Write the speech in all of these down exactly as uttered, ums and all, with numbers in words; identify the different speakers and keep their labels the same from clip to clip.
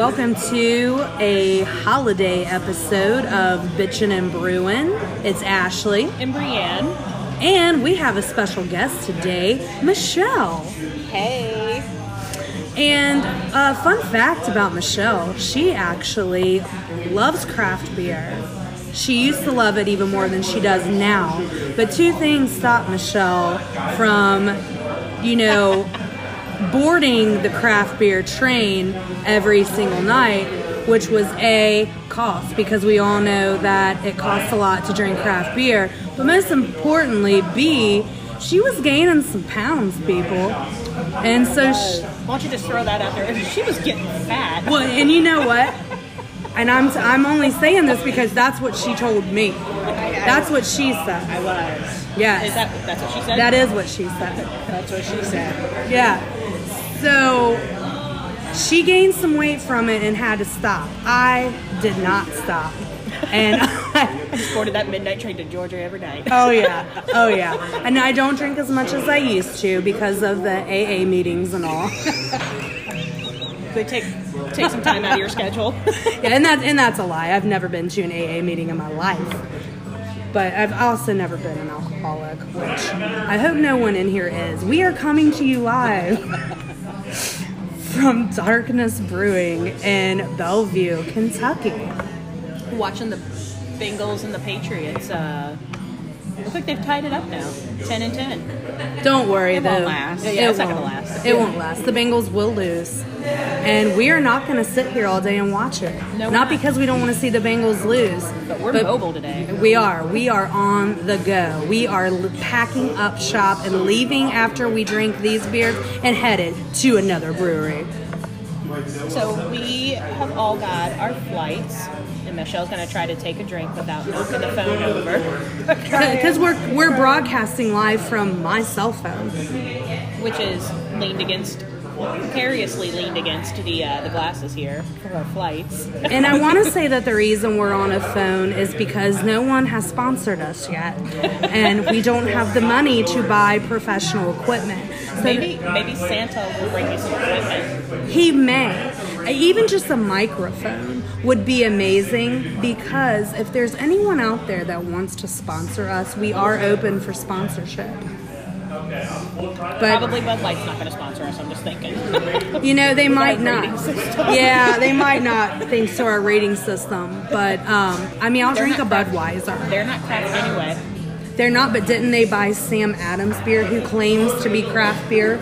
Speaker 1: welcome to a holiday episode of Bitchin' and Brewin'. It's Ashley.
Speaker 2: And Brienne.
Speaker 1: And we have a special guest today, Michelle.
Speaker 2: Hey.
Speaker 1: And a fun fact about Michelle, she actually loves craft beer. She used to love it even more than she does now. But two things stopped Michelle from, you know, boarding the craft beer train every single night, which was A, cost, because we all know that it costs a lot to drink craft beer. But most importantly, B, she was gaining some pounds, people. And so she,
Speaker 2: why don't you just throw that out there? She was getting fat.
Speaker 1: Well, and you know what? And I'm I'm only saying this because that's what she told me. That's what she said.
Speaker 2: I was.
Speaker 1: Yes.
Speaker 2: Is that that's what she said?
Speaker 1: That is what she said.
Speaker 2: That's what she said.
Speaker 1: Yeah. So she gained some weight from it and had to stop. I did not stop. And I
Speaker 2: I just boarded that midnight train to Georgia every night.
Speaker 1: Oh yeah. Oh yeah. And I don't drink as much as I used to because of the A A meetings and all.
Speaker 2: They take take some time out of your schedule.
Speaker 1: Yeah, and that and that's a lie. I've never been to an A A meeting in my life. But I've also never been an alcoholic, which I hope no one in here is. We are coming to you live from Darkness Brewing in Bellevue, Kentucky.
Speaker 2: Watching the Bengals and the Patriots. Uh, looks like they've tied it up now, ten and ten.
Speaker 1: Don't worry,
Speaker 2: It
Speaker 1: though.
Speaker 2: won't last. Yeah,
Speaker 1: it
Speaker 2: it's not
Speaker 1: won't.
Speaker 2: gonna last.
Speaker 1: It won't last. The Bengals will lose, and we are not going to sit here all day and watch it.
Speaker 2: No, we're
Speaker 1: not
Speaker 2: not.
Speaker 1: because we don't want to see the Bengals lose,
Speaker 2: But we're mobile today.
Speaker 1: We are. We are on the go. We are l- packing up shop and leaving after we drink these beers and headed to another brewery.
Speaker 2: So we have all got our flights, and Michelle's going to try to take a drink without knocking the phone over.
Speaker 1: Because we're we're broadcasting live from my cell phone.
Speaker 2: Which is leaned against, precariously leaned against the uh, the glasses here for our flights.
Speaker 1: And I want to say that the reason we're on a phone is because no one has sponsored us yet. And we don't have the money to buy professional equipment. So
Speaker 2: Maybe maybe Santa will bring you some equipment.
Speaker 1: he may. Even just a microphone would be amazing, because if there's anyone out there that wants to sponsor us, we are open for sponsorship. But
Speaker 2: Probably Bud Light's not going to sponsor us, I'm just thinking.
Speaker 1: you know, they might not.
Speaker 2: rating system.
Speaker 1: Yeah, they might not, thanks to our rating system. But um, I mean, I'll
Speaker 2: They're
Speaker 1: drink a
Speaker 2: not craft-
Speaker 1: Budweiser.
Speaker 2: They're not craft anyway.
Speaker 1: They're not, but didn't they buy Sam Adams beer, who claims to be craft beer?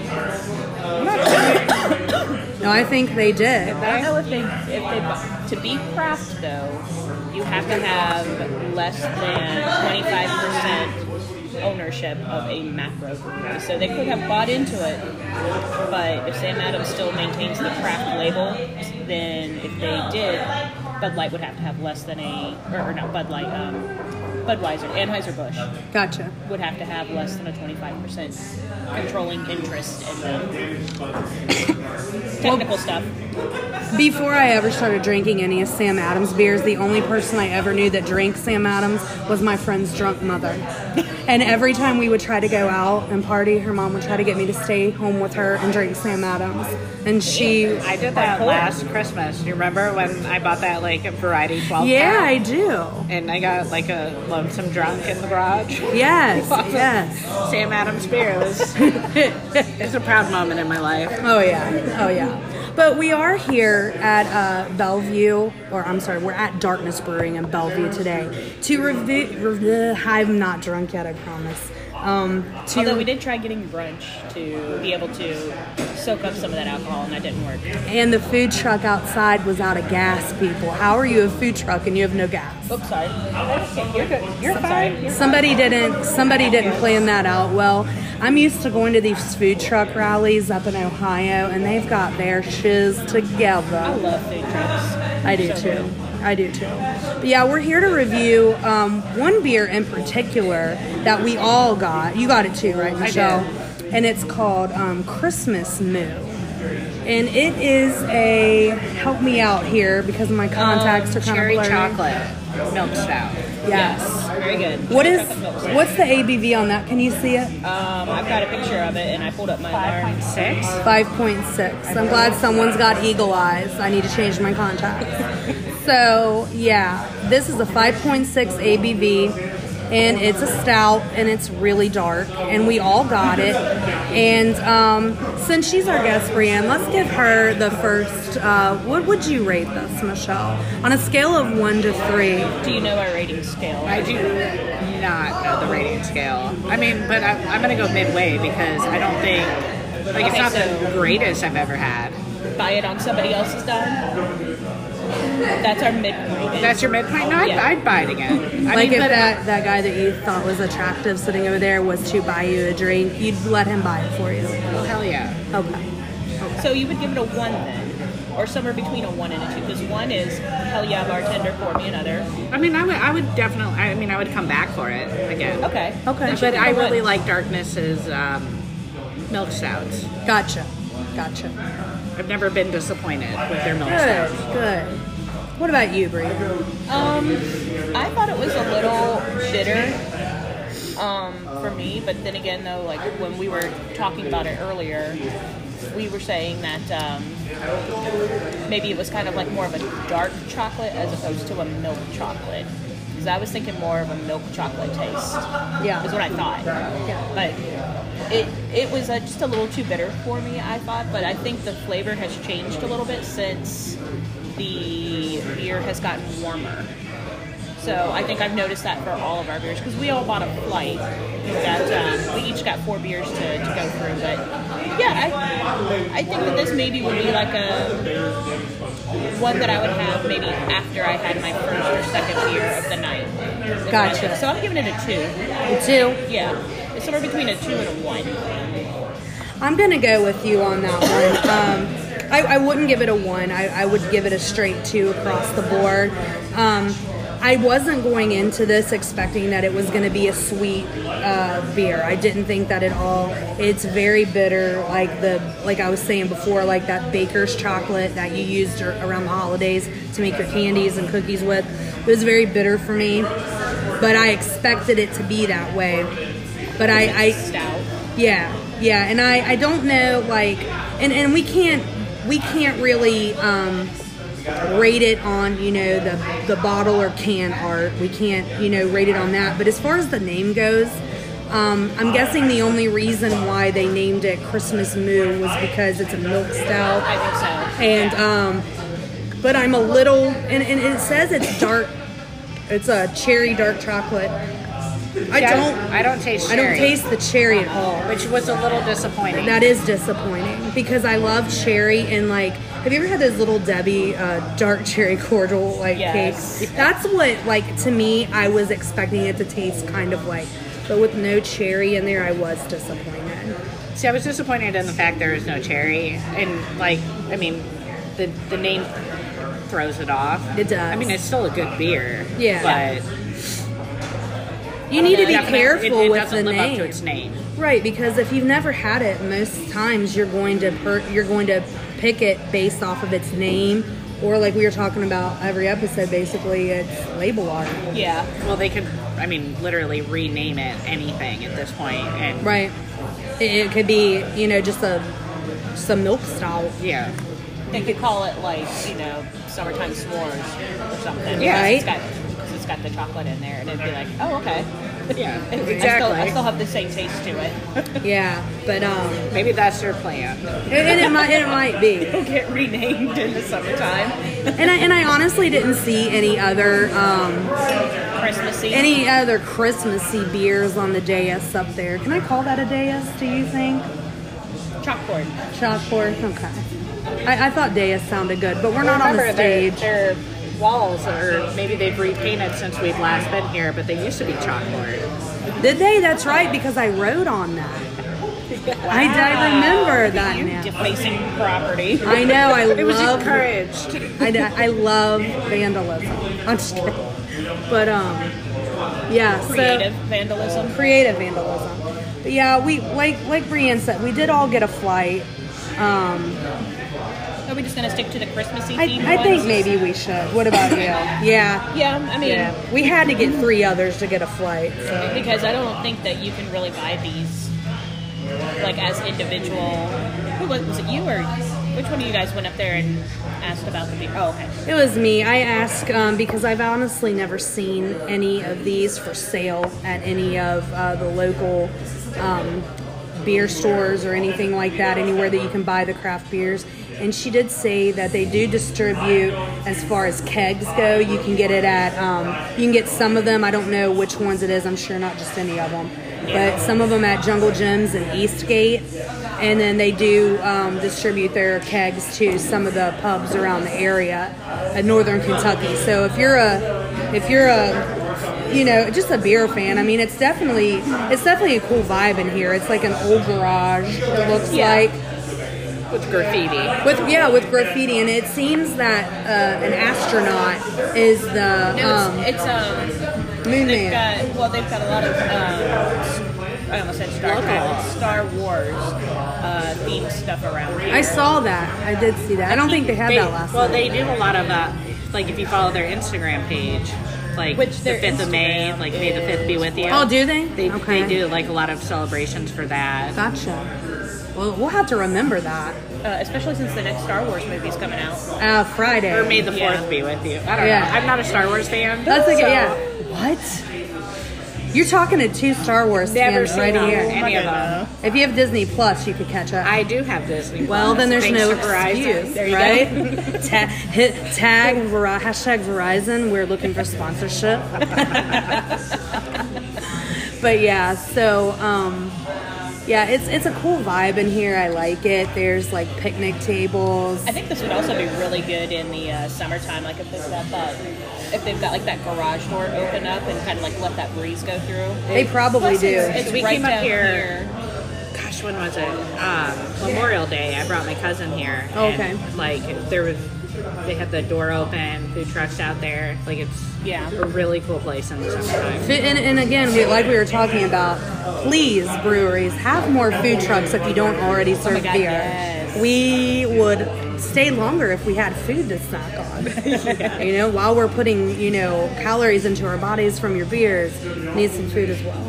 Speaker 1: No, I think they did.
Speaker 2: I don't know if they, if they, bu- to be craft though, you have to have less than twenty-five percent ownership of a macro brewery. So they could have bought into it, but if Sam Adams still maintains the craft label, then if they did, Bud Light would have to have less than a, or, or not Bud Light, um, Budweiser, Anheuser-Busch
Speaker 1: Gotcha.
Speaker 2: would have to have less than a twenty-five percent controlling interest in them. Technical stuff.
Speaker 1: Before I ever started drinking any of Sam Adams beers, the only person I ever knew that drank Sam Adams was my friend's drunk mother. And every time we would try to go out and party, her mom would try to get me to stay home with her and drink Sam Adams. And she...
Speaker 3: I did that last Christmas. Do you remember when I bought that like variety twelve
Speaker 1: Yeah,
Speaker 3: pack?
Speaker 1: I do.
Speaker 3: And I got like a lonesome drunk in the garage.
Speaker 1: Yes, yes.
Speaker 3: Sam Adams beer. It was, it was a proud moment in my life.
Speaker 1: Oh, yeah. Oh, yeah. But we are here at uh, Bellevue, or I'm sorry, we're at Darkness Brewing in Bellevue today to review. Rev- I'm not drunk yet, I promise. Um, to
Speaker 2: Although we did try getting brunch to be able to soak up some of that alcohol, and that didn't work.
Speaker 1: And the food truck outside was out of gas, people. How are you a food truck and you have no gas?
Speaker 2: Oops, sorry. You're good. You're
Speaker 1: So-
Speaker 2: fine. You're
Speaker 1: Somebody didn't. Somebody didn't plan that out well. I'm used to going to these food truck rallies up in Ohio, and they've got their shiz
Speaker 2: I
Speaker 1: together.
Speaker 2: love food trucks.
Speaker 1: I do
Speaker 2: So
Speaker 1: too. I do too. But yeah, we're here to review um, one beer in particular that we all got. You got it too, right, Michelle? And it's called um, Christmas Moo. And it is a, help me out here because my contacts
Speaker 3: Um,
Speaker 1: are kind
Speaker 3: cherry
Speaker 1: of blurry.
Speaker 3: chocolate milk stout.
Speaker 1: Yes.
Speaker 2: Very good.
Speaker 1: What is
Speaker 2: Chocolate milk stout.
Speaker 1: what's the A B V on that? Can you see it?
Speaker 2: Um, I've got a picture of it, and I pulled up my
Speaker 3: five
Speaker 2: alarm.
Speaker 3: point six.
Speaker 1: five point six. I'm glad someone's got eagle eyes. I need to change my contacts. So, yeah, this is a five point six A B V, and it's a stout, and it's really dark, and we all got it. And um, since she's our guest, Brienne, let's give her the first, uh, what would you rate this, Michelle? On a scale of one to three.
Speaker 2: Do you know our rating scale?
Speaker 3: I do not know the rating scale. I mean, but I, I'm going to go midway because I don't think, like, it's
Speaker 2: Okay,
Speaker 3: not
Speaker 2: so-
Speaker 3: the greatest I've ever had.
Speaker 2: Buy it on somebody else's dime? That's our midpoint.
Speaker 3: That's your midpoint? No, I'd,
Speaker 2: Yeah.
Speaker 3: I'd buy it again. I
Speaker 1: Like
Speaker 3: mean,
Speaker 1: if
Speaker 3: but,
Speaker 1: that, that guy that you thought was attractive sitting over there was to buy you a drink, you'd let him buy it for you.
Speaker 3: oh, hell yeah.
Speaker 1: Okay.
Speaker 2: So you would give it a one then, or somewhere between a one and a two, because one is hell yeah, bartender, pour me another.
Speaker 3: I mean, I would, I would definitely, I mean, I would come back for it again.
Speaker 2: Okay.
Speaker 1: Okay.
Speaker 2: Then she'll
Speaker 3: But
Speaker 2: give
Speaker 3: I
Speaker 2: it a
Speaker 3: really
Speaker 2: one.
Speaker 3: like Darkness's um, milk stouts.
Speaker 1: Gotcha. Gotcha.
Speaker 3: I've never been disappointed with their milk
Speaker 1: Good.
Speaker 3: stouts.
Speaker 1: Good. What about you, Brie?
Speaker 2: Um, I thought it was a little bitter um, for me, but then again, though, like when we were talking about it earlier, we were saying that um, maybe it was kind of like more of a dark chocolate as opposed to a milk chocolate. Because I was thinking more of a milk chocolate taste.
Speaker 1: Yeah.
Speaker 2: Is what I thought.
Speaker 1: Yeah.
Speaker 2: But it it was uh, just a little too bitter for me, I thought. But I think the flavor has changed a little bit since the beer has gotten warmer. So I think I've noticed that for all of our beers because we all bought a flight. We got um, we each got four beers to, to go through. But yeah, I I think that this maybe would be like a one that I would have maybe after I had my first or second beer of the night. Is what I
Speaker 1: Gotcha.
Speaker 2: think. So I'm giving it a two.
Speaker 1: Two.
Speaker 2: Yeah, it's somewhere between a two and a one.
Speaker 1: I'm gonna go with you on that one. Um, I, I wouldn't give it a one. I, I would give it a straight two across the board. Um, I wasn't going into this expecting that it was going to be a sweet uh, beer. I didn't think that at all. It's very bitter, like the like I was saying before, like that baker's chocolate that you used ar- around the holidays to make your candies and cookies with. It was very bitter for me, but I expected it to be that way. But I, I
Speaker 2: Stout.
Speaker 1: yeah, yeah, and I, I don't know, like, and, and we can't we can't really um, rate it on, you know, the the bottle or can art. We can't, you know, rate it on that. But as far as the name goes, um, I'm guessing the only reason why they named it Christmas Moo was because it's a milk stout.
Speaker 2: I think so.
Speaker 1: And
Speaker 2: Yeah.
Speaker 1: um, but I'm a little, and, and it says it's dark. It's a cherry dark chocolate. I
Speaker 3: Yeah,
Speaker 1: don't.
Speaker 3: I don't taste
Speaker 1: I don't
Speaker 3: cherry.
Speaker 1: taste the cherry at all.
Speaker 3: Which was a little disappointing.
Speaker 1: That is disappointing because I love cherry and like. Have you ever had those little Debbie uh, dark cherry cordial like
Speaker 2: Yes.
Speaker 1: cakes? That's what like to me I was expecting it to taste kind of like, but with no cherry in there, I was disappointed.
Speaker 3: See, I was disappointed in the fact there was no cherry, and like, I mean, the the name throws it off.
Speaker 1: It does.
Speaker 3: I mean, it's still a good beer.
Speaker 1: Yeah.
Speaker 3: but
Speaker 1: You need to be
Speaker 3: definitely-
Speaker 1: careful
Speaker 3: it, it
Speaker 1: with
Speaker 3: doesn't
Speaker 1: the
Speaker 3: live
Speaker 1: name.
Speaker 3: up to its name.
Speaker 1: Right, because if you've never had it, most times you're going to per, you're going to pick it based off of its name, or like we were talking about every episode, basically it's label art.
Speaker 2: Yeah.
Speaker 3: Well, they could, I mean, literally rename it anything at this point, and
Speaker 1: Right. It, it could be, you know, just a some milk stout.
Speaker 3: yeah,
Speaker 2: They could call it like, you know, summertime s'mores or something.
Speaker 3: Yeah.
Speaker 1: Right.
Speaker 2: It's got, because it's got the chocolate in there, and it'd be like, oh, okay.
Speaker 3: yeah,
Speaker 2: I still,
Speaker 3: exactly.
Speaker 2: I still have the same taste to it.
Speaker 1: Yeah, but um,
Speaker 3: Maybe that's their plan.
Speaker 1: and, and it might and it might be.
Speaker 2: It'll get renamed in the summertime.
Speaker 1: And I and I honestly didn't see any other um
Speaker 2: Christmassy.
Speaker 1: any other Christmassy beers on the dais up there. Can I call that a dais? Do you think?
Speaker 2: chalkboard.
Speaker 1: Chalkboard. Okay. I, I thought dais sounded good, but we're not on
Speaker 3: Remember,
Speaker 1: the
Speaker 3: their,
Speaker 1: stage.
Speaker 3: their walls, or maybe they've repainted since we've last been here, but they used to be chalkboard.
Speaker 1: Did they? That's right, because I wrote on that. I, I remember that
Speaker 2: You
Speaker 1: now.
Speaker 2: defacing property.
Speaker 1: I know. I
Speaker 3: It was
Speaker 1: love.
Speaker 3: encouraged.
Speaker 1: I, d- I love vandalism. I'm just kidding. But um, yeah. So
Speaker 2: Creative vandalism.
Speaker 1: creative vandalism. But yeah, we like like Brienne said, we did all get a flight. Um,
Speaker 2: we just going to stick to the Christmassy
Speaker 1: I,
Speaker 2: themed
Speaker 1: I think
Speaker 2: ones?
Speaker 1: maybe we should. What about you? Yeah.
Speaker 2: Yeah, I mean,
Speaker 3: Yeah.
Speaker 1: We had to get three others to get a flight. So.
Speaker 2: because I don't think that you can really buy these like as individual. Who was, was it? You or which one of you guys went up there and asked about the beer? Oh, okay.
Speaker 1: It was me. I asked um, because I've honestly never seen any of these for sale at any of uh, the local um, beer stores or anything like that, anywhere that you can buy the craft beers. And she did say that they do distribute, as far as kegs go, you can get it at, um, you can get some of them. I don't know which ones it is. I'm sure not just any of them. But some of them at Jungle Gyms and Eastgate. And then they do um, distribute their kegs to some of the pubs around the area at Northern Kentucky. So if you're a, if you're a, you know, just a beer fan, I mean, it's definitely, it's definitely a cool vibe in here. It's like an old garage, it looks
Speaker 2: Yeah.
Speaker 1: like.
Speaker 3: With graffiti.
Speaker 1: With yeah, with graffiti, and it seems that uh, an astronaut is the
Speaker 2: No,
Speaker 1: um,
Speaker 2: it's, it's um.
Speaker 1: moon
Speaker 2: They've
Speaker 1: man.
Speaker 2: got well, they've got a lot of um. I almost said Star Trek, Star Wars uh, themed stuff around here.
Speaker 1: I saw that. I did see that. I don't think they had
Speaker 3: They-
Speaker 1: that last
Speaker 3: well,
Speaker 1: night.
Speaker 3: they do a lot of, uh, like, if you follow their Instagram page, like
Speaker 2: Which
Speaker 3: the
Speaker 2: their
Speaker 3: fifth of May,
Speaker 2: Instagram
Speaker 3: like May the fifth be with you.
Speaker 1: Oh, do they?
Speaker 3: They,
Speaker 1: Okay.
Speaker 3: they do, like, a lot of celebrations for that.
Speaker 1: Gotcha. Well, we'll have to remember that.
Speaker 2: uh, especially since the next Star Wars movie is coming out.
Speaker 1: Uh, Friday.
Speaker 3: Or May the fourth
Speaker 2: Yeah.
Speaker 3: be with you. I don't
Speaker 1: Yeah.
Speaker 3: know. I'm not a Star Wars fan.
Speaker 1: That's like
Speaker 3: so
Speaker 1: yeah. What? You're talking to two Star Wars
Speaker 3: Never
Speaker 1: fans
Speaker 3: seen
Speaker 1: right
Speaker 3: them,
Speaker 1: here.
Speaker 3: any of them.
Speaker 1: If you have Disney Plus, you could catch up.
Speaker 3: I do have Disney.
Speaker 1: Well,
Speaker 3: Plus,
Speaker 1: then there's
Speaker 3: thanks
Speaker 1: no
Speaker 3: to Verizon.
Speaker 1: excuse,
Speaker 3: There you
Speaker 1: right?
Speaker 3: go.
Speaker 1: Ta- hit, tag Ver- hashtag Verizon. We're looking for sponsorship. But yeah, so um, yeah, it's it's a cool vibe in here. I like it. There's like picnic tables.
Speaker 2: I think this would also be really good in the uh, summertime, like if they've got that, if they've got like that garage door open up and kind of like let that breeze go through.
Speaker 1: They probably
Speaker 2: Plus,
Speaker 1: do.
Speaker 2: It's, it's
Speaker 3: We
Speaker 2: right
Speaker 3: came up
Speaker 2: down
Speaker 3: here- Gosh, when was it? Um, Memorial Day. I brought my cousin here.
Speaker 1: Oh,
Speaker 3: and,
Speaker 1: okay.
Speaker 3: Like there was, they had the door open, food trucks out there. Like it's
Speaker 2: Yeah.
Speaker 3: a really cool place in the summertime.
Speaker 1: Fi- And, and again, we, like we were talking about, please, breweries, have more food trucks if you don't already serve
Speaker 2: God,
Speaker 1: beer.
Speaker 2: yes.
Speaker 1: We would stay longer if we had food to snack on. You know, while we're putting, you know, calories into our bodies from your beers, need some food as well.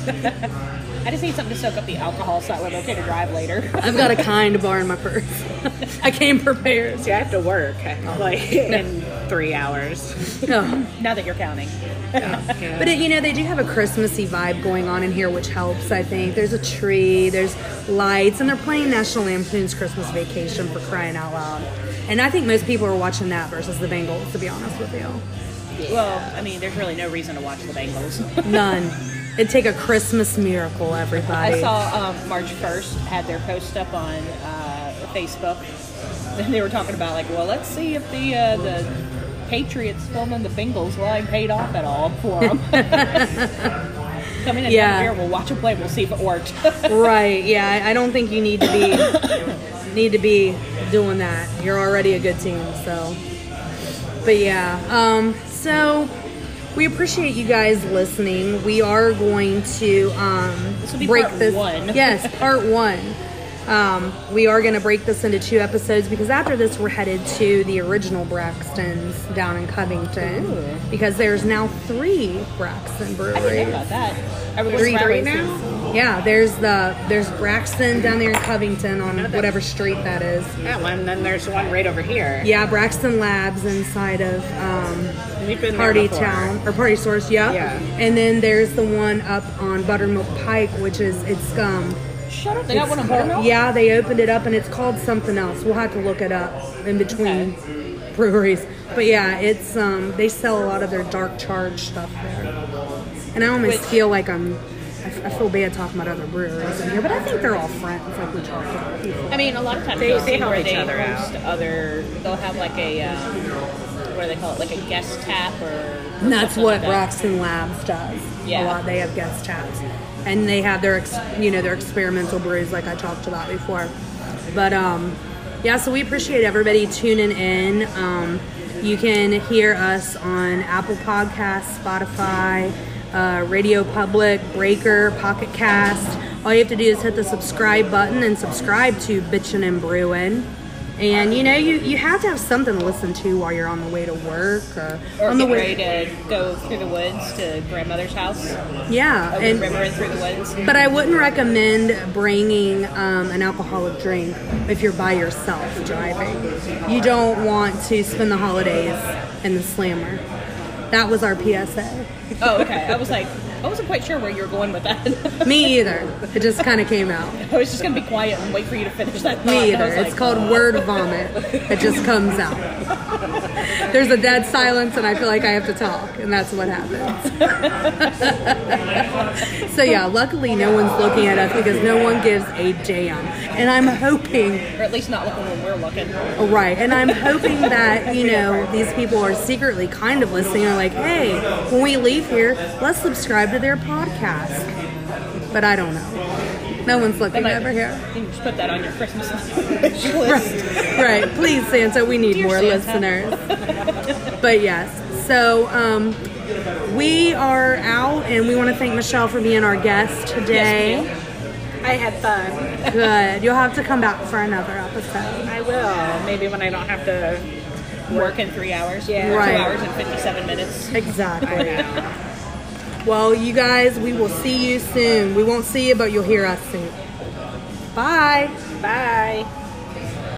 Speaker 2: I just need something to soak up the alcohol so that we're okay to drive later.
Speaker 1: I've got a kind bar in my purse. I came prepared.
Speaker 3: See, I have to work like in three hours.
Speaker 1: No.
Speaker 2: Now that you're counting.
Speaker 3: Yeah.
Speaker 1: But, it, you know, they do have a Christmassy vibe going on in here, which helps, I think. There's a tree, there's lights, and they're playing National Lampoon's Christmas Vacation, for crying out loud. And I think most people are watching that versus the Bengals, to be honest with you.
Speaker 2: Well, I mean, there's really no reason to watch the Bengals.
Speaker 1: None. It'd take a Christmas miracle, everybody.
Speaker 2: I saw um, March first had their post up on uh, Facebook. And they were talking about like, well, let's see if the uh, the Patriots filming the Bengals line paid off at all for them. Come in and
Speaker 1: Yeah.
Speaker 2: have a beer. We'll watch a play. We'll see if it worked.
Speaker 1: Right, yeah. I I don't think you need to be need to be doing that. You're already a good team, so. But yeah, um, so we appreciate you guys listening. We are going to um,
Speaker 2: This will be
Speaker 1: break
Speaker 2: part
Speaker 1: this.
Speaker 2: one.
Speaker 1: Yes, part one. Um, we are going to break this into two episodes because after this we're headed to the original Braxton's down in Covington.
Speaker 2: Ooh.
Speaker 1: Because there's now three Braxton breweries.
Speaker 2: I didn't know about that. Are we
Speaker 1: Three,
Speaker 2: going
Speaker 1: three
Speaker 2: to
Speaker 1: now? Yeah, there's the there's Braxton down there in Covington on whatever street that is.
Speaker 3: That one. Then there's one right over here.
Speaker 1: Yeah, Braxton Labs inside of um,
Speaker 3: We've been there
Speaker 1: Party
Speaker 3: before.
Speaker 1: Town or Party Source. Yeah.
Speaker 3: Yeah.
Speaker 1: And then there's the one up on Buttermilk Pike, which is it's um.
Speaker 2: Shut up. They got
Speaker 1: it's
Speaker 2: one on
Speaker 1: called-
Speaker 2: Buttermilk?
Speaker 1: Yeah, they opened it up and it's called something else. We'll have to look it up in between breweries. But yeah, it's um they sell a lot of their dark charge stuff there. And I almost
Speaker 2: Which-
Speaker 1: feel like I'm I, f- I feel bad talking about other breweries in here, but I think they're all friends, like we talked about before.
Speaker 2: I mean, a lot of times
Speaker 3: They-
Speaker 2: you'll
Speaker 3: they
Speaker 2: see
Speaker 3: help
Speaker 2: where
Speaker 3: each
Speaker 2: they
Speaker 3: other out.
Speaker 2: host other. They'll have like a um, what do they call it? Like a guest tap or.
Speaker 1: And that's
Speaker 2: something
Speaker 1: what
Speaker 2: like that.
Speaker 1: Braxton Labs does.
Speaker 2: Yeah.
Speaker 1: A lot. They have guest taps, and they have their, ex, you know, their experimental brews, like I talked about before. But um, yeah. So we appreciate everybody tuning in. Um, you can hear us on Apple Podcasts, Spotify, uh, Radio Public, Breaker, Pocket Cast. All you have to do is hit the subscribe button and subscribe to Bitchin' and Brewin'. And you know, you, you have to have something to listen to while you're on the way to work or,
Speaker 2: Or
Speaker 1: on the
Speaker 2: get
Speaker 1: way.
Speaker 2: ready to go through the woods to grandmother's house,
Speaker 1: Yeah,
Speaker 2: over
Speaker 1: and
Speaker 2: the river and through the woods.
Speaker 1: but I wouldn't recommend bringing um, an alcoholic drink if you're by yourself driving. You don't want to spend the holidays in the slammer. That was our P S A.
Speaker 2: Oh, okay. I was like, I wasn't quite sure where you were going with that.
Speaker 1: Me either. It just kind of came out.
Speaker 2: I was just going to be quiet and wait for you to finish that thought.
Speaker 1: Me
Speaker 2: And I
Speaker 1: either.
Speaker 2: was
Speaker 1: It's
Speaker 2: like,
Speaker 1: called word vomit. It just comes out. There's a dead silence, and I feel like I have to talk, and that's what happens. So yeah, luckily no one's looking at us because no one gives a damn. And I'm hoping,
Speaker 2: or at least not looking when we're looking.
Speaker 1: oh, right, and I'm hoping that, you know, these people are secretly kind of listening. Are like, hey, when we leave here, let's subscribe to their podcast. But I don't know. No one's looking
Speaker 2: Might-
Speaker 1: over here.
Speaker 2: You can just put that on your Christmas list.
Speaker 1: Right, please, Santa, we need
Speaker 2: Dear
Speaker 1: more
Speaker 2: Santa.
Speaker 1: listeners. But yes, so um, we are out, and we want to thank Michelle for being our guest today.
Speaker 2: Yes,
Speaker 3: I had fun.
Speaker 1: Good. You'll have to come back for another episode.
Speaker 3: I will. Maybe when I don't have to.
Speaker 2: Work in three hours.
Speaker 3: Yeah.
Speaker 2: Or
Speaker 1: Right.
Speaker 2: Two hours and fifty-seven minutes.
Speaker 1: Exactly. Well, you guys, we will see you soon. We won't see you, but you'll hear us soon. Bye.
Speaker 3: Bye.